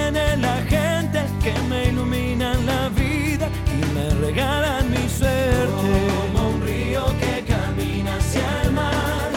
tiene la gente que me iluminan la vida y me regalan mi suerte. Como un río que camina hacia el mar,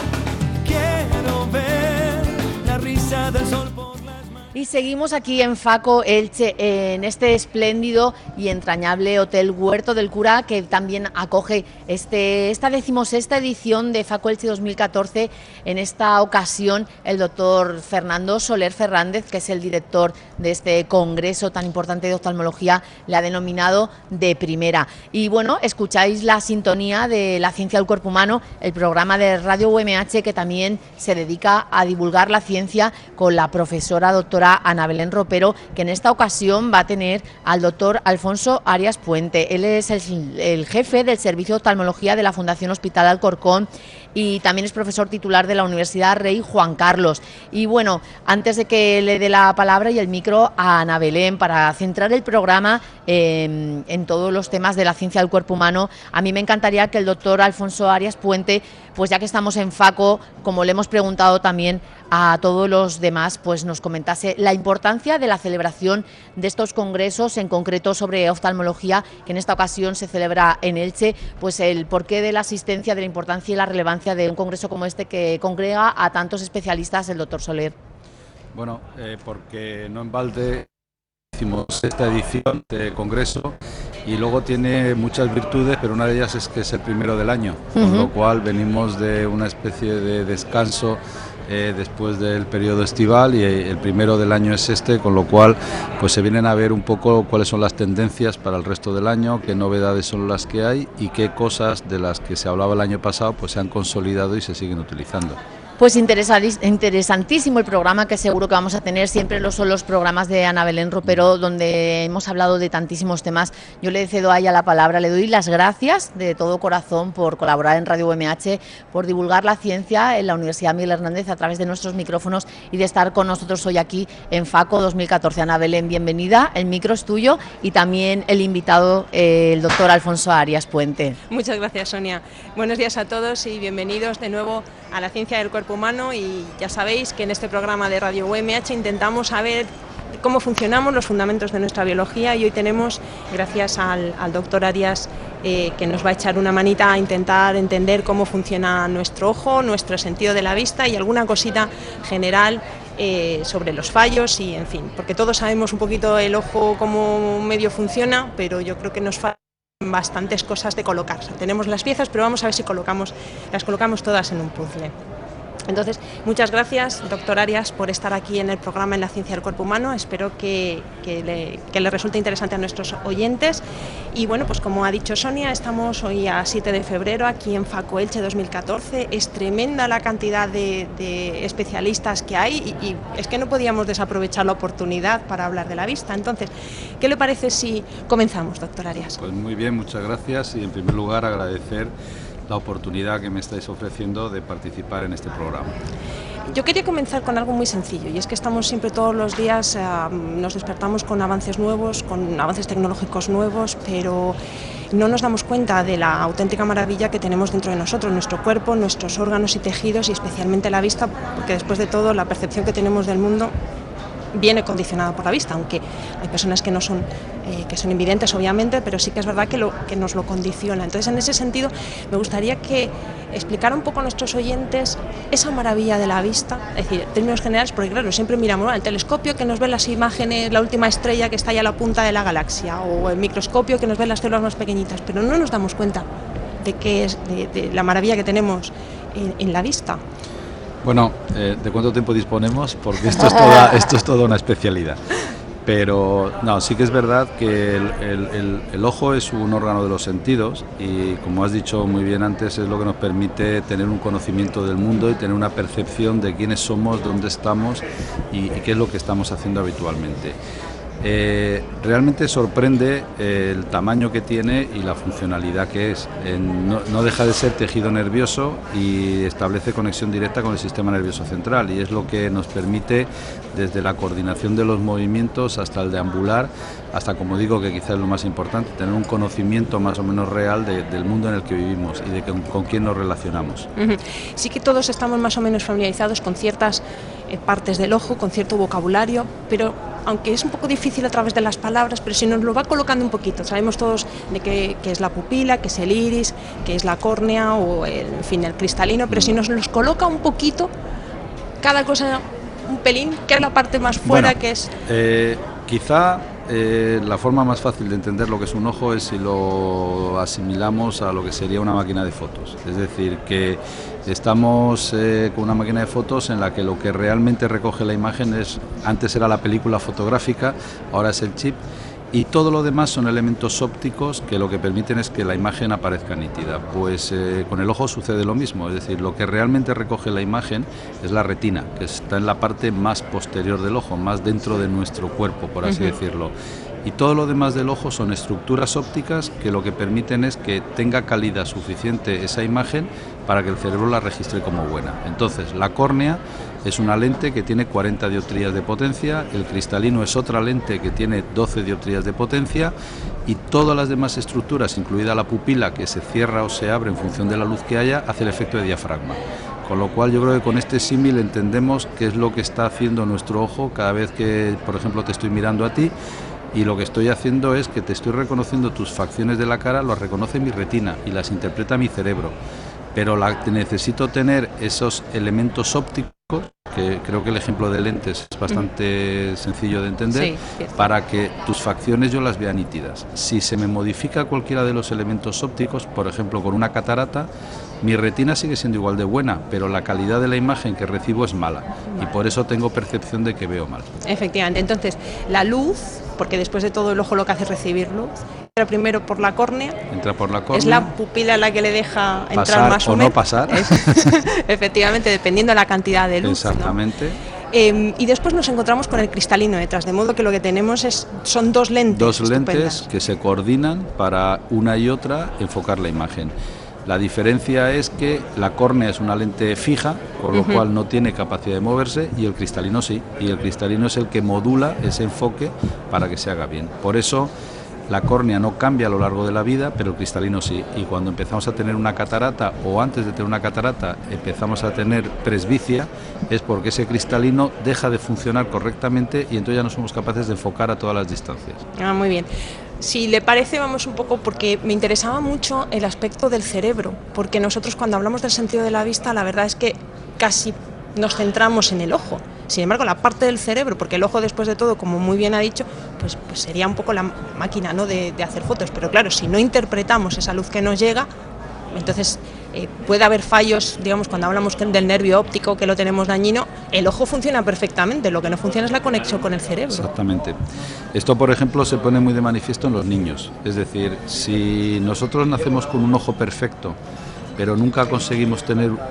quiero ver la risa del sol por las manos. Y seguimos aquí en Faco Elche, en este espléndido y entrañable Hotel Huerto del Cura, que también acoge esta 16ª edición de Faco Elche 2014. En esta ocasión, el doctor Fernando Soler Fernández, que es el director de este congreso tan importante de oftalmología, le ha denominado de primera. Y bueno, escucháis la sintonía de La Ciencia del Cuerpo Humano, el programa de Radio UMH que también se dedica a divulgar la ciencia, con la profesora doctora Ana Belén Ropero, que en esta ocasión va a tener al doctor Alfonso Arias Puente. Él es el jefe del Servicio de Oftalmología de la Fundación Hospital Alcorcón y también es profesor titular de la Universidad Rey Juan Carlos. Y bueno, antes de que le dé la palabra y el micro a Ana Belén para centrar el programa en todos los temas de la ciencia del cuerpo humano, a mí me encantaría que el doctor Alfonso Arias Puente, pues ya que estamos en Faco, como le hemos preguntado también a todos los demás, pues nos comentase la importancia de la celebración de estos congresos, en concreto sobre oftalmología, que en esta ocasión se celebra en Elche, pues el porqué de la asistencia, de la importancia y la relevancia de un congreso como este que congrega a tantos especialistas, el doctor Soler. Bueno, porque no en balde hicimos esta edición de congreso y luego tiene muchas virtudes, pero una de ellas es que es el primero del año, con lo cual venimos de una especie de descanso después del periodo estival y el primero del año es este, con lo cual pues se vienen a ver un poco cuáles son las tendencias para el resto del año, qué novedades son las que hay y qué cosas de las que se hablaba el año pasado pues se han consolidado y se siguen utilizando. Pues interesantísimo el programa, que seguro que vamos a tener. Siempre son los programas de Ana Belén Ropero, donde hemos hablado de tantísimos temas. Yo le cedo a ella la palabra, le doy las gracias de todo corazón por colaborar en Radio UMH, por divulgar la ciencia en la Universidad Miguel Hernández a través de nuestros micrófonos y de estar con nosotros hoy aquí en Faco 2014. Ana Belén, bienvenida, el micro es tuyo, y también el invitado, el doctor Alfonso Arias Puente. Muchas gracias, Sonia. Buenos días a todos y bienvenidos de nuevo a la ciencia del cuerpo humano, y ya sabéis que en este programa de Radio UMH intentamos saber cómo funcionamos, los fundamentos de nuestra biología, y hoy tenemos, gracias al doctor Arias, que nos va a echar una manita a intentar entender cómo funciona nuestro ojo, nuestro sentido de la vista y alguna cosita general sobre los fallos y en fin, porque todos sabemos un poquito el ojo cómo medio funciona, pero yo creo que nos falta bastantes cosas de colocar. O sea, tenemos las piezas, pero vamos a ver si las colocamos todas en un puzzle. Entonces, muchas gracias, doctor Arias, por estar aquí en el programa en la ciencia del cuerpo humano. Espero que le resulte interesante a nuestros oyentes. Y bueno, pues como ha dicho Sonia, estamos hoy a 7 de febrero aquí en Faco Elche 2014. Es tremenda la cantidad de especialistas que hay y es que no podíamos desaprovechar la oportunidad para hablar de la vista. Entonces, ¿qué le parece si comenzamos, doctor Arias? Pues muy bien, muchas gracias, y en primer lugar agradecer la oportunidad que me estáis ofreciendo de participar en este programa. Yo quería comenzar con algo muy sencillo, y es que estamos siempre todos los días, nos despertamos con avances nuevos, con avances tecnológicos nuevos, pero no nos damos cuenta de la auténtica maravilla que tenemos dentro de nosotros, nuestro cuerpo, nuestros órganos y tejidos, y especialmente la vista, porque después de todo la percepción que tenemos del mundo viene condicionada por la vista, aunque hay personas que son invidentes, obviamente, pero sí que es verdad que nos lo condiciona. Entonces, en ese sentido, me gustaría que explicara un poco a nuestros oyentes esa maravilla de la vista, es decir, en términos generales, porque claro, siempre miramos el telescopio que nos ve las imágenes, la última estrella que está allá a la punta de la galaxia, o el microscopio que nos ve las células más pequeñitas, pero no nos damos cuenta de la maravilla que tenemos en la vista. Bueno, ¿de cuánto tiempo disponemos? Porque esto es toda una especialidad. Pero no, sí que es verdad que el ojo es un órgano de los sentidos y, como has dicho muy bien antes, es lo que nos permite tener un conocimiento del mundo y tener una percepción de quiénes somos, dónde estamos y qué es lo que estamos haciendo habitualmente. Realmente sorprende el tamaño que tiene y la funcionalidad que es. No deja de ser tejido nervioso y establece conexión directa con el sistema nervioso central, y es lo que nos permite, desde la coordinación de los movimientos hasta el deambular, hasta, como digo, que quizás es lo más importante, tener un conocimiento más o menos real del mundo en el que vivimos y de con quién nos relacionamos. Sí que todos estamos más o menos familiarizados con ciertas partes del ojo con cierto vocabulario, pero aunque es un poco difícil a través de las palabras, pero si nos lo va colocando un poquito, sabemos todos de qué es la pupila, qué es el iris, qué es la córnea o el cristalino, pero si nos los coloca un poquito, cada cosa un pelín, ¿qué es la parte más fuera? Bueno, que es quizá la forma más fácil de entender lo que es un ojo es si lo asimilamos a lo que sería una máquina de fotos. Es decir, que estamos con una máquina de fotos en la que lo que realmente recoge la imagen antes era la película fotográfica, ahora es el chip, y todo lo demás son elementos ópticos que lo que permiten es que la imagen aparezca nítida. Pues con el ojo sucede lo mismo, es decir, lo que realmente recoge la imagen es la retina, que está en la parte más posterior del ojo, más dentro de nuestro cuerpo, por así decirlo. Y todo lo demás del ojo son estructuras ópticas que lo que permiten es que tenga calidad suficiente esa imagen para que el cerebro la registre como buena. Entonces, la córnea es una lente que tiene 40 dioptrías de potencia, el cristalino es otra lente que tiene 12 dioptrías de potencia y todas las demás estructuras, incluida la pupila que se cierra o se abre en función de la luz que haya, hace el efecto de diafragma. Con lo cual yo creo que con este símil entendemos qué es lo que está haciendo nuestro ojo cada vez que, por ejemplo, te estoy mirando a ti. Y lo que estoy haciendo es que te estoy reconociendo tus facciones de la cara, las reconoce mi retina y las interpreta mi cerebro. Pero necesito tener esos elementos ópticos, que creo que el ejemplo de lentes es bastante sencillo de entender, sí, para que tus facciones yo las vea nítidas. Si se me modifica cualquiera de los elementos ópticos, por ejemplo con una catarata, mi retina sigue siendo igual de buena, pero la calidad de la imagen que recibo es mala y por eso tengo percepción de que veo mal. Efectivamente, entonces la luz, porque después de todo el ojo lo que hace es recibir luz, entra primero por la córnea. Entra por la córnea. Es la pupila la que le deja pasar entrar más o menos. No pasar. Efectivamente, dependiendo de la cantidad de luz. Exactamente. ¿No? Y después nos encontramos con el cristalino detrás, de modo que lo que tenemos son dos lentes. Dos lentes que se coordinan para una y otra enfocar la imagen. La diferencia es que la córnea es una lente fija, con lo cual no tiene capacidad de moverse, y el cristalino sí, y el cristalino es el que modula ese enfoque para que se haga bien. Por eso la córnea no cambia a lo largo de la vida, pero el cristalino sí, y cuando empezamos a tener una catarata, o antes de tener una catarata empezamos a tener presbicia, es porque ese cristalino deja de funcionar correctamente y entonces ya no somos capaces de enfocar a todas las distancias. Ah, muy bien. Si le parece, vamos un poco, porque me interesaba mucho el aspecto del cerebro, porque nosotros cuando hablamos del sentido de la vista, la verdad es que casi nos centramos en el ojo. Sin embargo, la parte del cerebro, porque el ojo después de todo, como muy bien ha dicho, pues sería un poco la máquina, ¿no?, de hacer fotos. Pero claro, si no interpretamos esa luz que nos llega, entonces puede haber fallos, digamos, cuando hablamos del nervio óptico, que lo tenemos dañino, el ojo funciona perfectamente, lo que no funciona es la conexión con el cerebro. Exactamente. Esto, por ejemplo, se pone muy de manifiesto en los niños. Es decir, si nosotros nacemos con un ojo perfecto, pero nunca consiguiéramos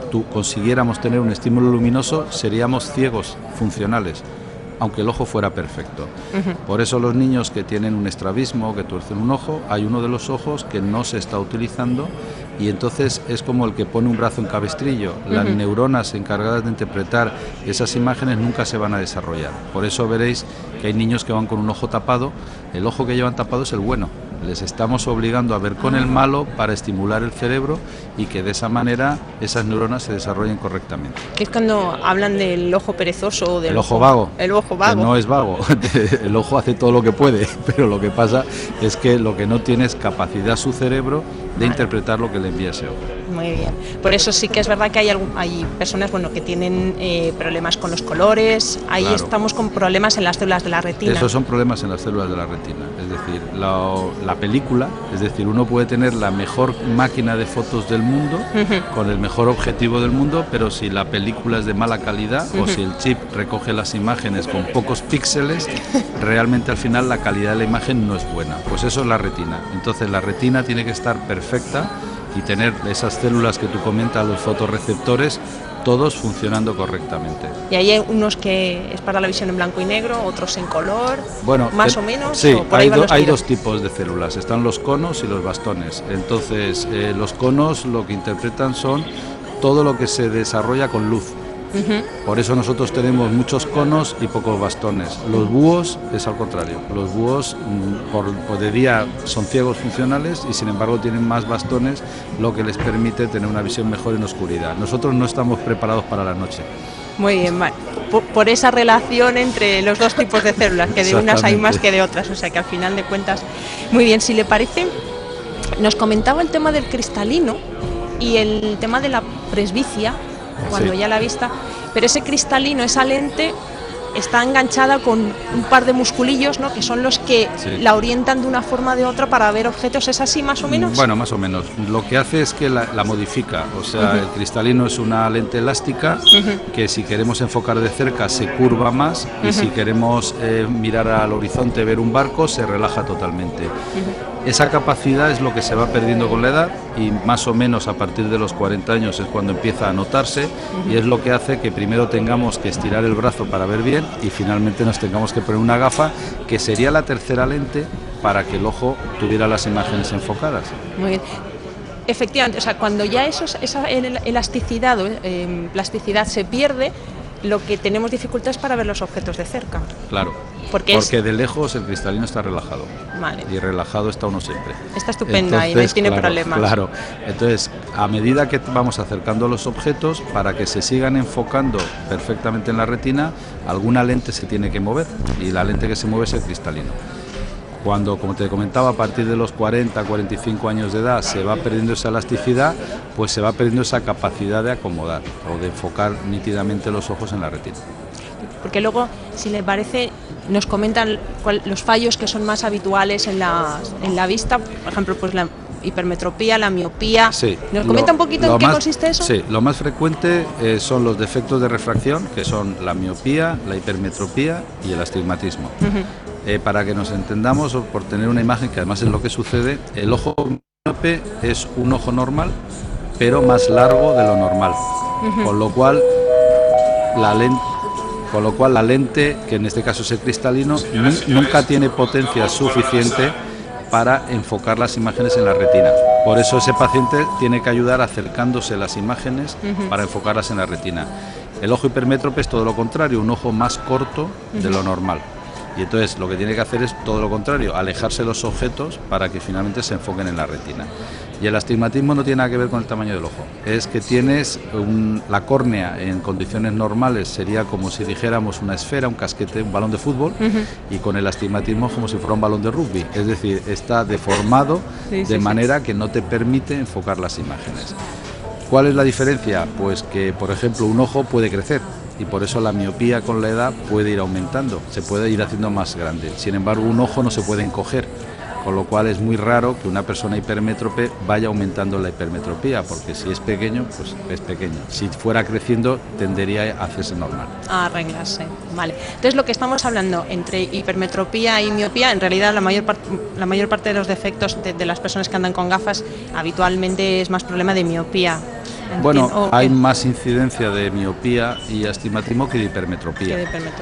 tener un estímulo luminoso, seríamos ciegos funcionales, aunque el ojo fuera perfecto. Por eso los niños que tienen un estrabismo, que tuercen un ojo, hay uno de los ojos que no se está utilizando y entonces es como el que pone un brazo en cabestrillo. Las neuronas encargadas de interpretar esas imágenes nunca se van a desarrollar. Por eso veréis que hay niños que van con un ojo tapado. El ojo que llevan tapado es el bueno. Les estamos obligando a ver con el malo para estimular el cerebro y que de esa manera esas neuronas se desarrollen correctamente. Que es cuando hablan del ojo perezoso o del ojo vago. El ojo vago. Que no es vago. El ojo hace todo lo que puede, pero lo que pasa es que lo que no tiene es capacidad su cerebro de interpretar lo que le envía ese ojo. Muy bien. Por eso sí que es verdad que hay personas, bueno, que tienen problemas con los colores. Ahí claro. Estamos con problemas en las células de la retina. Esos son problemas en las células de la retina. Es decir, la película, es decir, uno puede tener la mejor máquina de fotos del mundo, con el mejor objetivo del mundo, pero si la película es de mala calidad o si el chip recoge las imágenes con pocos píxeles, realmente al final la calidad de la imagen no es buena. Pues eso es la retina. Entonces la retina tiene que estar perfecta y tener esas células que tú comentas, los fotorreceptores, todos funcionando correctamente. Y hay unos que es para la visión en blanco y negro, otros en color, bueno, más o menos. Sí, hay dos tipos de células, están los conos y los bastones. Entonces, los conos lo que interpretan son todo lo que se desarrolla con luz. Por eso nosotros tenemos muchos conos y pocos bastones. Los búhos es al contrario. Los búhos por de día son ciegos funcionales y sin embargo tienen más bastones, lo que les permite tener una visión mejor en oscuridad. Nosotros no estamos preparados para la noche. Muy bien, vale. Por esa relación entre los dos tipos de células, que de unas hay más que de otras, o sea que al final de cuentas, muy bien. Si le parece, nos comentaba el tema del cristalino y el tema de la presbicia, cuando ya la vista, pero ese cristalino, esa lente, está enganchada con un par de musculillos, ¿no?, que son los que la orientan de una forma o de otra para ver objetos. ¿Es así más o menos? Bueno, más o menos. Lo que hace es que la modifica, o sea, el cristalino es una lente elástica que si queremos enfocar de cerca se curva más y si queremos mirar al horizonte, ver un barco, se relaja totalmente. Esa capacidad es lo que se va perdiendo con la edad y más o menos a partir de los 40 años es cuando empieza a notarse y es lo que hace que primero tengamos que estirar el brazo para ver bien y finalmente nos tengamos que poner una gafa, que sería la tercera lente para que el ojo tuviera las imágenes enfocadas. Muy bien. Efectivamente, o sea, cuando ya esa elasticidad o plasticidad se pierde, lo que tenemos dificultad es para ver los objetos de cerca. Claro, porque de lejos el cristalino está relajado. Vale. Y relajado está uno siempre. Está estupenda. Entonces, y no tiene problemas. Claro, entonces a medida que vamos acercando los objetos, para que se sigan enfocando perfectamente en la retina, alguna lente se tiene que mover y la lente que se mueve es el cristalino. Cuando, como te comentaba, a partir de los 40, 45 años de edad se va perdiendo esa elasticidad, pues se va perdiendo esa capacidad de acomodar o de enfocar nítidamente los ojos en la retina. Porque luego, si le parece, nos comentan los fallos que son más habituales en la vista, por ejemplo, pues la hipermetropía, la miopía. Sí, ¿Nos comenta un poquito en qué consiste eso? Sí, lo más frecuente son los defectos de refracción, que son la miopía, la hipermetropía y el astigmatismo. Para que nos entendamos, o por tener una imagen, que además es lo que sucede, el ojo miope es un ojo normal, pero más largo de lo normal, con lo cual la lente, que en este caso es el cristalino, nunca tiene potencia suficiente para enfocar las imágenes en la retina. Por eso ese paciente tiene que ayudar acercándose las imágenes para enfocarlas en la retina. El ojo hipermétrope es todo lo contrario, un ojo más corto de lo normal. Y entonces lo que tiene que hacer es todo lo contrario, alejarse los objetos para que finalmente se enfoquen en la retina. Y el astigmatismo no tiene nada que ver con el tamaño del ojo, es que tienes la córnea en condiciones normales sería como si dijéramos una esfera, un casquete, un balón de fútbol, y con el astigmatismo como si fuera un balón de rugby, es decir, está deformado de manera que no te permite enfocar las imágenes. ¿Cuál es la diferencia? Pues que, por ejemplo, un ojo puede crecer y por eso la miopía con la edad puede ir aumentando, se puede ir haciendo más grande. Sin embargo, un ojo no se puede encoger, con lo cual es muy raro que una persona hipermétrope vaya aumentando la hipermetropía, porque si es pequeño, pues es pequeño. Si fuera creciendo, tendería a hacerse normal. A arreglarse, vale. Entonces, lo que estamos hablando entre hipermetropía y miopía, en realidad la mayor parte de los defectos de las personas que andan con gafas habitualmente es más problema de miopía. Bueno, hay más incidencia de miopía y astigmatismo que de hipermetropía.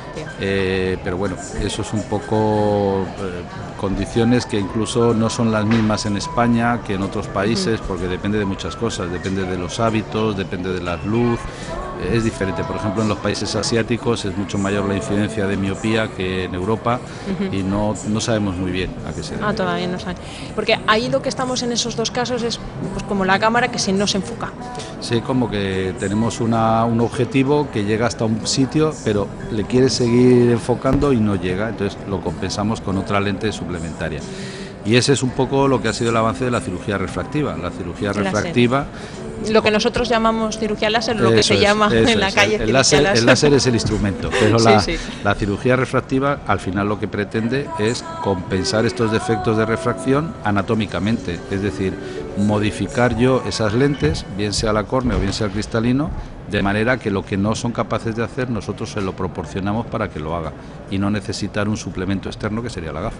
Pero bueno, eso es un poco condiciones que incluso no son las mismas en España que en otros países, porque depende de muchas cosas, depende de los hábitos, depende de la luz. Es diferente, por ejemplo, en los países asiáticos es mucho mayor la incidencia de miopía que en Europa y no sabemos muy bien a qué se debe. Todavía no saben. Porque ahí lo que estamos en esos dos casos es pues como la cámara que no se enfoca. Sí, como que tenemos un objetivo que llega hasta un sitio, pero le quiere seguir enfocando y no llega, entonces lo compensamos con otra lente suplementaria. Y ese es un poco lo que ha sido el avance de la cirugía refractiva. La cirugía refractiva... Lo que nosotros llamamos cirugía láser, lo que se llama en la calle el láser es el instrumento, pero la cirugía refractiva al final lo que pretende es compensar estos defectos de refracción anatómicamente, es decir, modificar yo esas lentes, bien sea la córnea o bien sea el cristalino, de manera que lo que no son capaces de hacer nosotros se lo proporcionamos para que lo haga y no necesitar un suplemento externo que sería la gafa.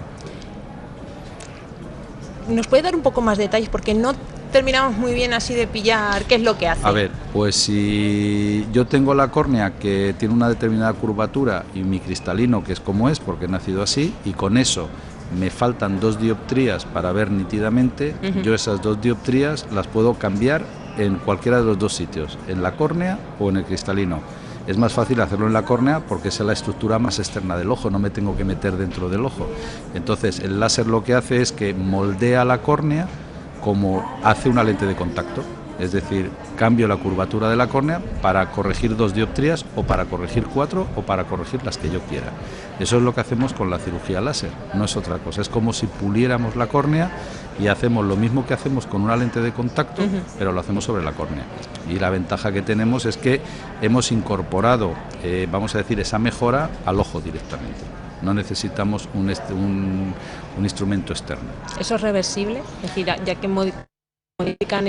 ¿Nos puede dar un poco más de detalles? Porque no terminamos muy bien así de pillar qué es lo que hace. A ver, pues si yo tengo la córnea que tiene una determinada curvatura y mi cristalino que es como es, porque he nacido así, y con eso me faltan 2 dioptrías para ver nítidamente, yo esas 2 dioptrías las puedo cambiar en cualquiera de los 2 sitios, en la córnea o en el cristalino. Es más fácil hacerlo en la córnea porque es la estructura más externa del ojo, no me tengo que meter dentro del ojo. Entonces el láser lo que hace es que moldea la córnea como hace una lente de contacto. Es decir, cambio la curvatura de la córnea para corregir 2 dioptrías o para corregir 4 o para corregir las que yo quiera. Eso es lo que hacemos con la cirugía láser, no es otra cosa. Es como si puliéramos la córnea y hacemos lo mismo que hacemos con una lente de contacto, pero lo hacemos sobre la córnea. Y la ventaja que tenemos es que hemos incorporado, vamos a decir, esa mejora al ojo directamente. No necesitamos un instrumento externo. ¿Eso es reversible? Es decir, ya que modifican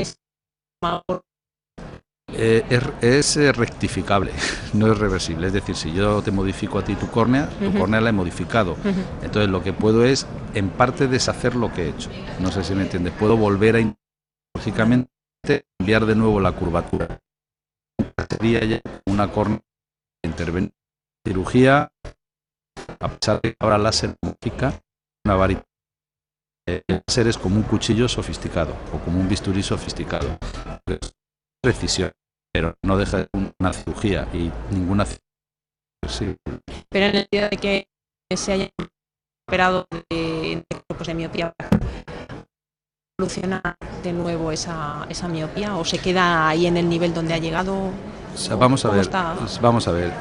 es rectificable, no es reversible. Es decir, si yo te modifico a ti tu córnea, tu córnea la he modificado. Entonces lo que puedo es, en parte, deshacer lo que he hecho. No sé si me entiendes. Puedo volver a lógicamente cambiar de nuevo la curvatura. Sería ya una córnea que interviene en cirugía, a pesar de que ahora láser modifica una varita. El láser es como un cuchillo sofisticado o como un bisturí sofisticado. Es precisión, pero no deja de ser una cirugía y ninguna cirugía. Pero en el sentido de que se haya operado de miopía, ¿evoluciona de nuevo esa miopía o se queda ahí en el nivel donde ha llegado? O sea, vamos a ver.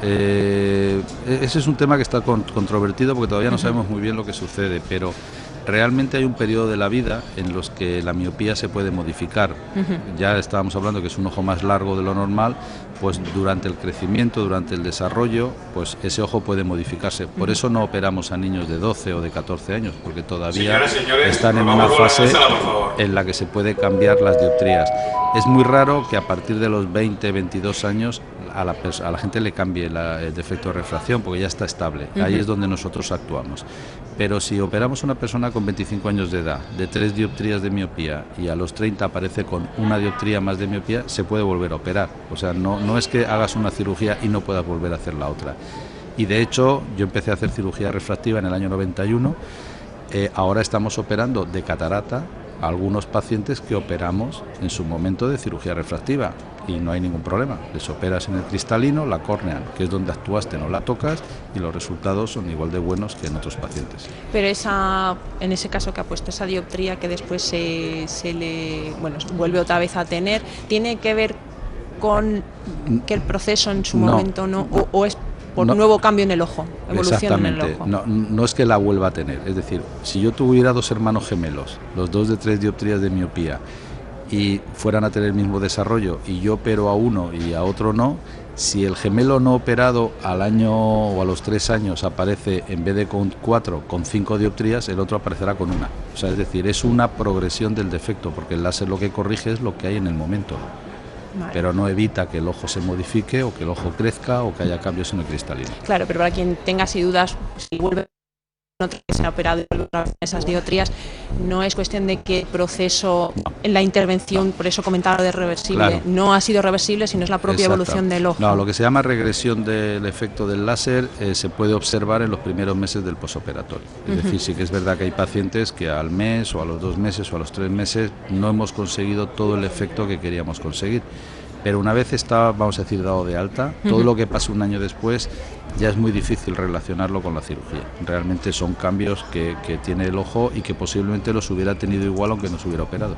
Ese es un tema que está controvertido porque todavía no sabemos muy bien lo que sucede, pero realmente hay un periodo de la vida en los que la miopía se puede modificar. Ya estábamos hablando que es un ojo más largo de lo normal, pues durante el crecimiento, durante el desarrollo, pues ese ojo puede modificarse. Por eso no operamos a niños de 12 o de 14 años, porque todavía están en una fase en la que se puede cambiar las dioptrías. Es muy raro que a partir de los 20, 22 años a la gente le cambie el defecto de refracción porque ya está estable. Ahí es donde nosotros actuamos. Pero si operamos a una persona con 25 años de edad, de 3 dioptrías de miopía y a los 30 aparece con 1 dioptría más de miopía, se puede volver a operar. O sea, no es que hagas una cirugía y no puedas volver a hacer la otra. Y de hecho, yo empecé a hacer cirugía refractiva en el año 91. Ahora estamos operando de catarata a algunos pacientes que operamos en su momento de cirugía refractiva y no hay ningún problema. Les operas en el cristalino, la córnea, que es donde actuaste, no la tocas y los resultados son igual de buenos que en otros pacientes. Pero en ese caso que ha puesto esa dioptría que después se le vuelve otra vez a tener, ¿tiene que ver con que el proceso en su momento no o es por nuevo cambio en el ojo, evolución en el ojo? No es que la vuelva a tener. Es decir, si yo tuviera 2 hermanos gemelos, los 2 de 3 dioptrías de miopía, y fueran a tener el mismo desarrollo y yo opero a uno y a otro no, si el gemelo no operado al año o a los 3 años aparece en vez de con 4, con 5 dioptrías, el otro aparecerá con 1. O sea, es decir, es una progresión del defecto, porque el láser lo que corrige es lo que hay en el momento. Vale. Pero no evita que el ojo se modifique o que el ojo crezca o que haya cambios en el cristalino. Claro, pero para quien tenga así dudas, si vuelve otra que se ha operado esas dioptrías, no es cuestión de que el proceso en la intervención, por eso comentaba lo de reversible, claro, no ha sido reversible, sino es la propia evolución del ojo. No, lo que se llama regresión del efecto del láser se puede observar en los primeros meses del posoperatorio. Es decir, sí que es verdad que hay pacientes que al mes o a los 2 meses o a los 3 meses no hemos conseguido todo el efecto que queríamos conseguir. Pero una vez está, vamos a decir, dado de alta, todo lo que pasa un año después ya es muy difícil relacionarlo con la cirugía. Realmente son cambios que tiene el ojo y que posiblemente los hubiera tenido igual aunque no se hubiera operado.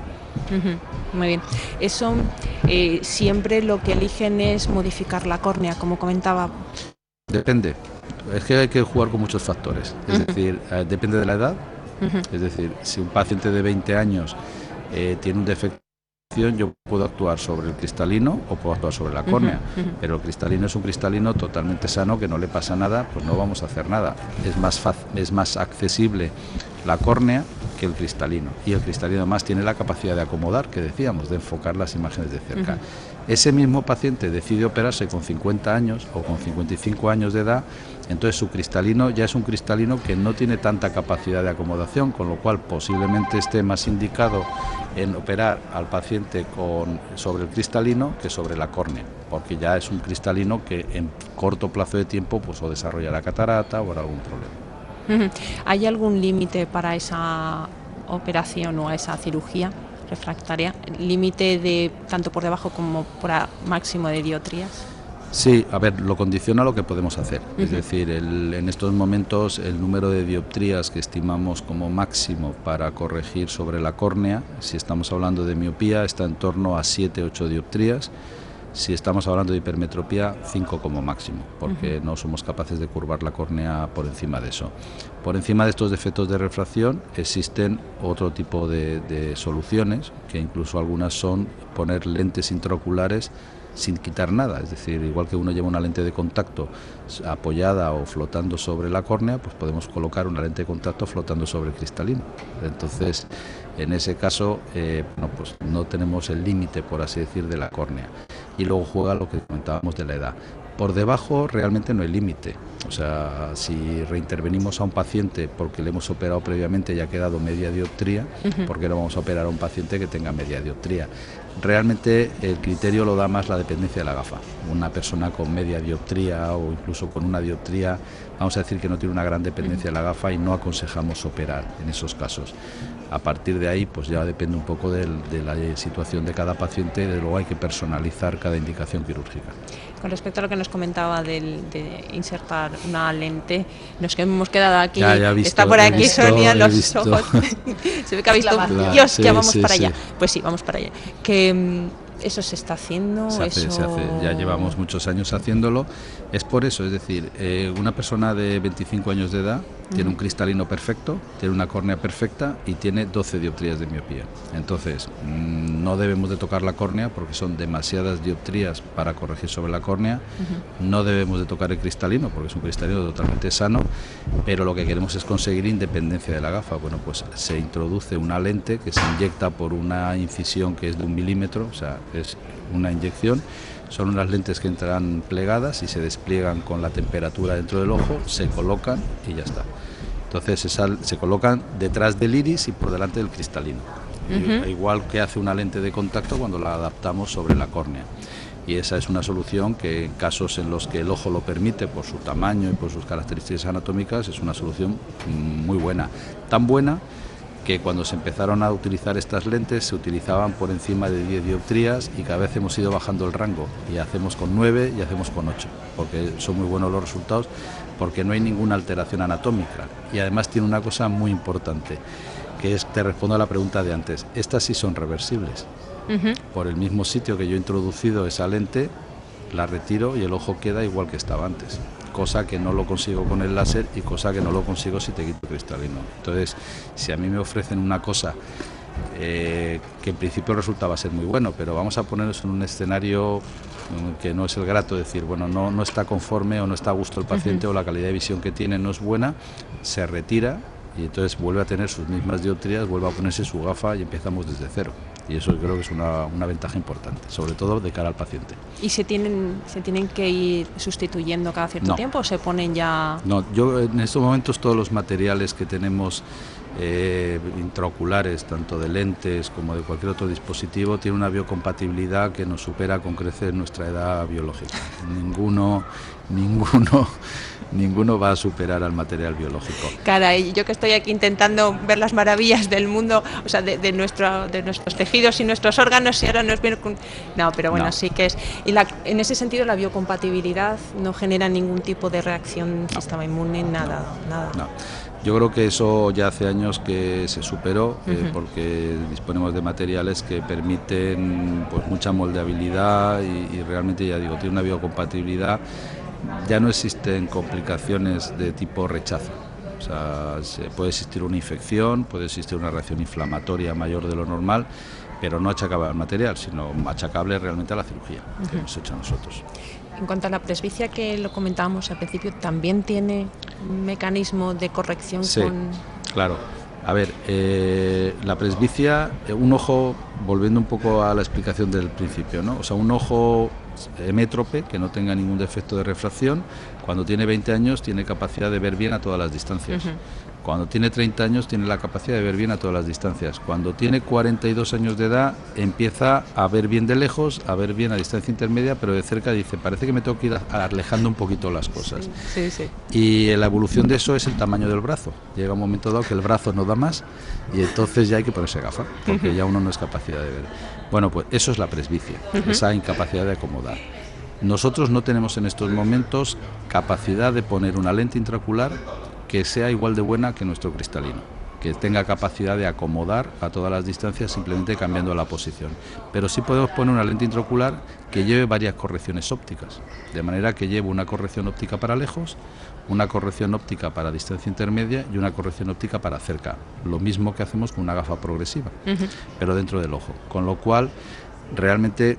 Muy bien. Eso siempre lo que eligen es modificar la córnea, como comentaba. Depende. Es que hay que jugar con muchos factores. Es decir, depende de la edad. Es decir, si un paciente de 20 años tiene un defecto, yo puedo actuar sobre el cristalino o puedo actuar sobre la córnea, pero el cristalino es un cristalino totalmente sano, que no le pasa nada, pues no vamos a hacer nada. Es más accesible la córnea que el cristalino, y el cristalino además tiene la capacidad de acomodar, que decíamos, de enfocar las imágenes de cerca. Ese mismo paciente decide operarse con 50 años o con 55 años de edad, entonces su cristalino ya es un cristalino que no tiene tanta capacidad de acomodación, con lo cual posiblemente esté más indicado en operar al paciente sobre el cristalino que sobre la córnea, porque ya es un cristalino que en corto plazo de tiempo pues o desarrolla la catarata o algún problema. ¿Hay algún límite para esa operación o a esa cirugía refractaria? ¿Límite de tanto por debajo como por máximo de dioptrías? Sí, a ver, lo condiciona lo que podemos hacer. Es decir, en estos momentos el número de dioptrías que estimamos como máximo para corregir sobre la córnea, si estamos hablando de miopía, está en torno a 7-8 dioptrías. Si estamos hablando de hipermetropía, 5 como máximo, porque no somos capaces de curvar la córnea por encima de eso. Por encima de estos defectos de refracción existen otro tipo de soluciones, que incluso algunas son poner lentes intraoculares sin quitar nada, es decir, igual que uno lleva una lente de contacto apoyada o flotando sobre la córnea, pues podemos colocar una lente de contacto flotando sobre el cristalino. Entonces, en ese caso, pues no tenemos el límite, por así decir, de la córnea. Y luego juega lo que comentábamos de la edad. Por debajo realmente no hay límite. O sea, si reintervenimos a un paciente porque le hemos operado previamente y ha quedado media dioptría, ¿por qué no vamos a operar a un paciente que tenga media dioptría? Realmente el criterio lo da más la dependencia de la gafa. Una persona con media dioptría o incluso con una dioptría, vamos a decir que no tiene una gran dependencia de la gafa y no aconsejamos operar en esos casos. A partir de ahí, pues ya depende un poco de la situación de cada paciente y de luego hay que personalizar cada indicación quirúrgica. Con respecto a lo que nos comentaba de insertar una lente, nos hemos quedado aquí, ya visto, está por aquí Sonia, los ojos, se ve que ha visto, Dios, sí, ya vamos para allá. Pues sí, vamos para allá. Que eso se está haciendo. Se hace, ya llevamos muchos años haciéndolo. Es por eso, es decir, una persona de 25 años de edad tiene un cristalino perfecto, tiene una córnea perfecta y tiene 12 dioptrías de miopía. Entonces, no debemos de tocar la córnea porque son demasiadas dioptrías para corregir sobre la córnea. No debemos de tocar el cristalino porque es un cristalino totalmente sano, pero lo que queremos es conseguir independencia de la gafa. Bueno, pues se introduce una lente que se inyecta por una incisión que es de 1 milímetro, o sea, es una inyección. Son unas lentes que entran plegadas y se despliegan con la temperatura dentro del ojo, se colocan y ya está. Entonces se colocan detrás del iris y por delante del cristalino, igual que hace una lente de contacto cuando la adaptamos sobre la córnea. Y esa es una solución que en casos en los que el ojo lo permite por su tamaño y por sus características anatómicas es una solución muy buena, tan buena que cuando se empezaron a utilizar estas lentes se utilizaban por encima de 10 dioptrías y cada vez hemos ido bajando el rango y hacemos con 9 y hacemos con 8 porque son muy buenos los resultados porque no hay ninguna alteración anatómica y además tiene una cosa muy importante que es, te respondo a la pregunta de antes, estas sí son reversibles. Por el mismo sitio que yo he introducido esa lente la retiro y el ojo queda igual que estaba antes, cosa que no lo consigo con el láser y cosa que no lo consigo si te quito el cristalino. Entonces, si a mí me ofrecen una cosa que en principio resultaba ser muy bueno, pero vamos a ponernos en un escenario que no es el grato, decir, bueno, no está conforme o no está a gusto el paciente o la calidad de visión que tiene no es buena, se retira y entonces vuelve a tener sus mismas dioptrías, vuelve a ponerse su gafa y empezamos desde cero. Y eso creo que es una ventaja importante, sobre todo de cara al paciente. ¿Y se tienen que ir sustituyendo cada cierto tiempo o se ponen ya...? No, yo en estos momentos todos los materiales que tenemos intraoculares, tanto de lentes como de cualquier otro dispositivo, tienen una biocompatibilidad que nos supera con creces nuestra edad biológica. Ninguno va a superar al material biológico. Caray, yo que estoy aquí intentando ver las maravillas del mundo, o sea, de nuestros tejidos y nuestros órganos, y ahora nos viene con... No, pero bueno, sí que es... Y en ese sentido la biocompatibilidad no genera ningún tipo de reacción sistema inmune, nada. No. Yo creo que eso ya hace años que se superó, porque disponemos de materiales que permiten pues mucha moldeabilidad y realmente, ya digo, tiene una biocompatibilidad. Ya no existen complicaciones de tipo rechazo. O sea, puede existir una infección, puede existir una reacción inflamatoria mayor de lo normal, pero no achacable al material, sino achacable realmente a la cirugía que hemos hecho nosotros. En cuanto a la presbicia, que lo comentábamos al principio, ¿también tiene un mecanismo de corrección? Sí, claro. A ver, la presbicia, un ojo, volviendo un poco a la explicación del principio, ¿no? O sea, un ojo hemétrope, que no tenga ningún defecto de refracción, cuando tiene 20 años tiene capacidad de ver bien a todas las distancias. Cuando tiene 30 años tiene la capacidad de ver bien a todas las distancias. Cuando tiene 42 años de edad empieza a ver bien de lejos, a ver bien a distancia intermedia, pero de cerca dice, parece que me tengo que ir alejando un poquito las cosas. Sí. Y la evolución de eso es el tamaño del brazo. Llega un momento dado que el brazo no da más y entonces ya hay que ponerse gafa, porque ya uno no es capacidad de ver. Bueno, pues eso es la presbicia, esa incapacidad de acomodar. Nosotros no tenemos en estos momentos capacidad de poner una lente intraocular que sea igual de buena que nuestro cristalino, que tenga capacidad de acomodar a todas las distancias simplemente cambiando la posición. Pero sí podemos poner una lente intraocular que lleve varias correcciones ópticas, de manera que lleve una corrección óptica para lejos, una corrección óptica para distancia intermedia y una corrección óptica para cerca. Lo mismo que hacemos con una gafa progresiva, pero dentro del ojo. Con lo cual, realmente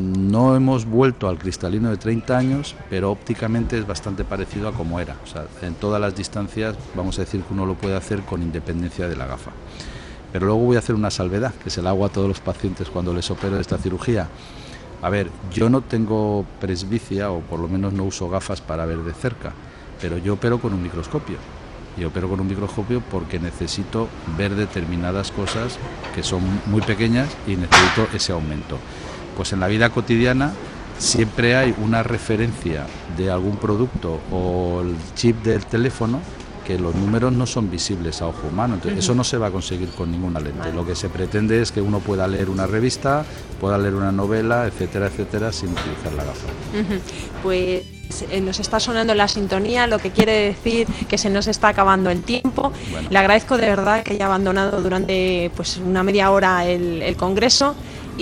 no hemos vuelto al cristalino de 30 años, pero ópticamente es bastante parecido a como era. O sea, en todas las distancias vamos a decir que uno lo puede hacer con independencia de la gafa. Pero luego voy a hacer una salvedad, que se la hago a todos los pacientes cuando les opero esta cirugía. A ver, yo no tengo presbicia, o por lo menos no uso gafas para ver de cerca, pero yo opero con un microscopio. Y opero con un microscopio porque necesito ver determinadas cosas que son muy pequeñas y necesito ese aumento. Pues en la vida cotidiana siempre hay una referencia de algún producto o el chip del teléfono que los números no son visibles a ojo humano, entonces eso no se va a conseguir con ninguna lente. Lo que se pretende es que uno pueda leer una revista, pueda leer una novela, etcétera, etcétera, sin utilizar la gafa. Pues nos está sonando la sintonía, lo que quiere decir que se nos está acabando el tiempo. Bueno. Le agradezco de verdad que haya abandonado durante una media hora el congreso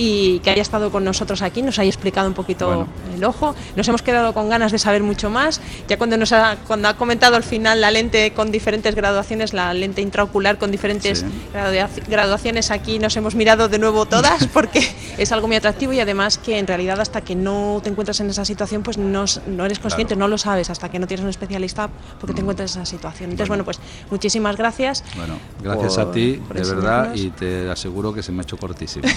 y que haya estado con nosotros aquí, nos haya explicado un poquito el ojo. Nos hemos quedado con ganas de saber mucho más. Ya cuando ha comentado al final la lente con diferentes graduaciones, la lente intraocular con diferentes graduaciones, aquí nos hemos mirado de nuevo todas porque es algo muy atractivo y además que en realidad hasta que no te encuentras en esa situación pues no eres consciente, no lo sabes hasta que no tienes un especialista porque te encuentras en esa situación. Entonces pues muchísimas gracias. Bueno, gracias a ti, de verdad, y te aseguro que se me ha hecho cortísimo.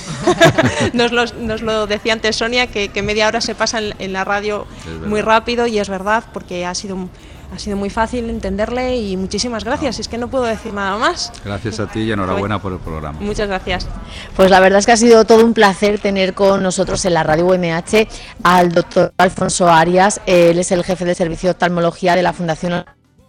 Nos lo decía antes Sonia, que media hora se pasa en la radio muy rápido y es verdad porque ha sido muy fácil entenderle y muchísimas gracias, es que no puedo decir nada más. Gracias a ti y enhorabuena por el programa. Muchas gracias. Pues la verdad es que ha sido todo un placer tener con nosotros en la radio UMH al doctor Alfonso Arias. Él es el jefe del servicio de oftalmología de la Fundación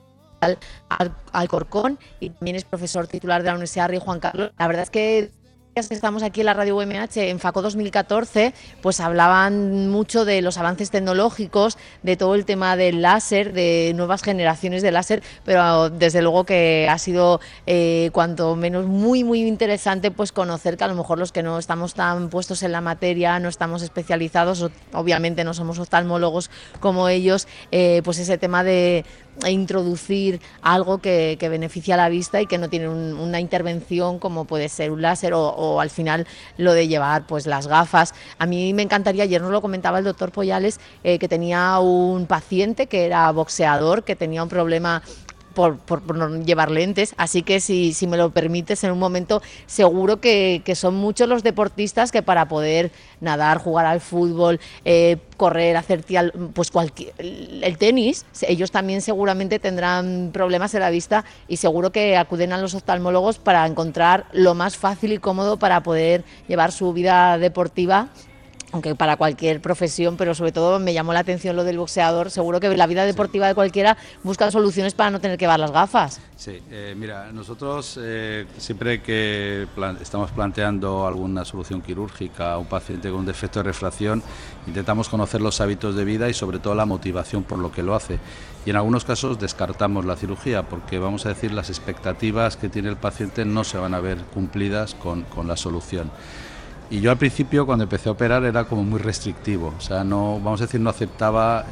Alcorcón y también es profesor titular de la Universidad Rey Juan Carlos. La verdad es que estamos aquí en la radio UMH en FACO 2014, pues hablaban mucho de los avances tecnológicos, de todo el tema del láser, de nuevas generaciones de láser, pero desde luego que ha sido cuanto menos muy interesante pues conocer que a lo mejor los que no estamos tan puestos en la materia, no estamos especializados, obviamente no somos oftalmólogos como ellos, pues ese tema de introducir algo que beneficia a la vista y que no tiene una intervención como puede ser un láser o al final lo de llevar pues las gafas. A mí me encantaría, ayer nos lo comentaba el doctor Poyales, que tenía un paciente que era boxeador, que tenía un problema por no llevar lentes, así que si me lo permites en un momento, seguro que son muchos los deportistas que para poder nadar, jugar al fútbol, correr, hacer pues el tenis, ellos también seguramente tendrán problemas en la vista y seguro que acuden a los oftalmólogos para encontrar lo más fácil y cómodo para poder llevar su vida deportiva, aunque para cualquier profesión, pero sobre todo me llamó la atención lo del boxeador. Seguro que la vida deportiva de cualquiera busca soluciones para no tener que llevar las gafas. Sí, mira, nosotros siempre que estamos planteando alguna solución quirúrgica a un paciente con un defecto de refracción, intentamos conocer los hábitos de vida y sobre todo la motivación por lo que lo hace. Y en algunos casos descartamos la cirugía porque, vamos a decir, las expectativas que tiene el paciente no se van a ver cumplidas con la solución. Y yo al principio, cuando empecé a operar, era como muy restrictivo, o sea, no, vamos a decir, no aceptaba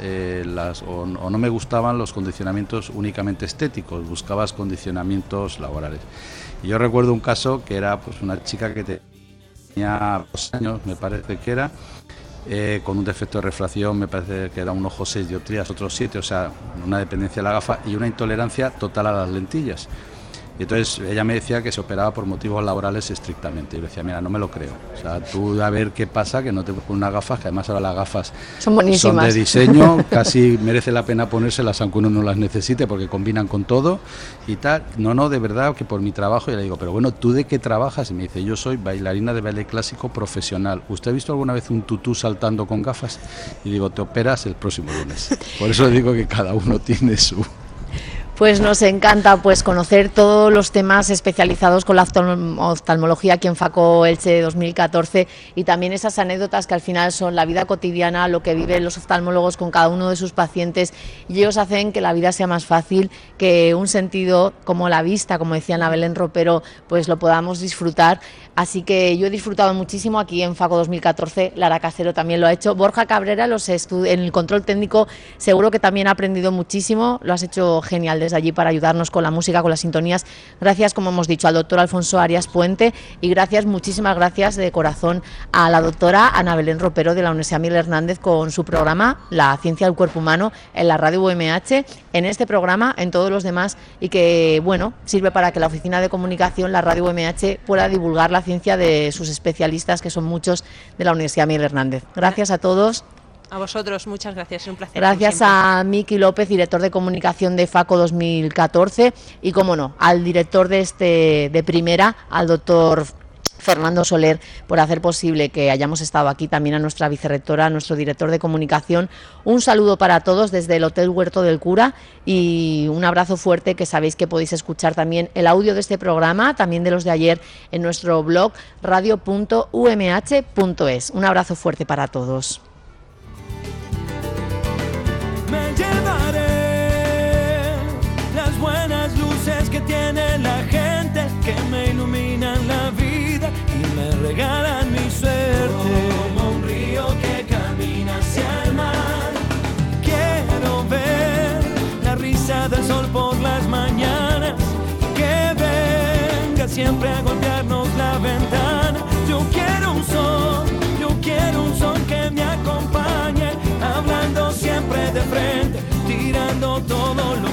o no me gustaban los condicionamientos únicamente estéticos, buscabas condicionamientos laborales. Y yo recuerdo un caso que era pues una chica que tenía 2 años, me parece que era, con un defecto de refracción, me parece que era un ojo 6 dioptrías, otro 7, o sea, una dependencia de la gafa y una intolerancia total a las lentillas. Y entonces ella me decía que se operaba por motivos laborales estrictamente. Y yo le decía, mira, no me lo creo. O sea, tú a ver qué pasa, que no te pones unas gafas, que además ahora las gafas son de diseño, casi merece la pena ponérselas aunque uno no las necesite porque combinan con todo y tal. No, de verdad que por mi trabajo. Y le digo, pero bueno, ¿tú de qué trabajas? Y me dice, yo soy bailarina de baile clásico profesional. ¿Usted ha visto alguna vez un tutú saltando con gafas? Y digo, te operas el próximo lunes. Por eso digo que cada uno tiene su... Pues nos encanta pues conocer todos los temas especializados con la oftalmología aquí en FACO Elche 2014 y también esas anécdotas que al final son la vida cotidiana, lo que viven los oftalmólogos con cada uno de sus pacientes, y ellos hacen que la vida sea más fácil, que un sentido como la vista, como decía Ana Belén Ropero, pues lo podamos disfrutar. Así que yo he disfrutado muchísimo aquí en FACO 2014, Lara Casero también lo ha hecho, Borja Cabrera en el control técnico seguro que también ha aprendido muchísimo, lo has hecho genial desde allí para ayudarnos con la música, con las sintonías. Gracias, como hemos dicho, al doctor Alfonso Arias Puente, y gracias, muchísimas gracias de corazón a la doctora Ana Belén Ropero de la Universidad Miguel Hernández con su programa La Ciencia del Cuerpo Humano en la radio UMH, en este programa, en todos los demás, y que bueno, sirve para que la oficina de comunicación, la radio UMH, pueda divulgar la ciencia de sus especialistas, que son muchos, de la Universidad Miguel Hernández. Gracias a todos. A vosotros, muchas gracias, es un placer. Gracias a Miki López, director de comunicación de FACO 2014, y como no, al director de Primera, al doctor Fernando Soler, por hacer posible que hayamos estado aquí, también a nuestra vicerrectora, a nuestro director de comunicación. Un saludo para todos desde el Hotel Huerto del Cura y un abrazo fuerte, que sabéis que podéis escuchar también el audio de este programa, también de los de ayer, en nuestro blog radio.umh.es. Un abrazo fuerte para todos. Me llevaré las buenas luces que tiene la gente, que me iluminan la vida y me regalan mi suerte. Como un río que camina hacia el mar, quiero ver la risa del sol por las mañanas, que venga siempre a golpearnos la ventana. Yo quiero un sol que me acompañe, hablando siempre de frente, tirando todo lo